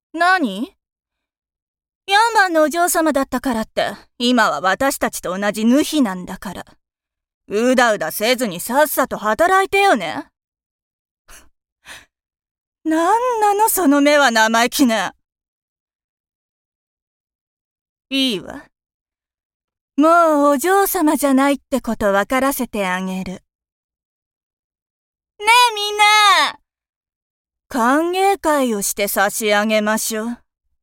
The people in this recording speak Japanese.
何？ヤンマンのお嬢様だったからって、今は私たちと同じヌヒなんだから。うだうだせずにさっさと働いてよね。なんなのその目は生意気ね。いいわ。もうお嬢様じゃないってこと分からせてあげる。ねえみんな！歓迎会をして差し上げましょう。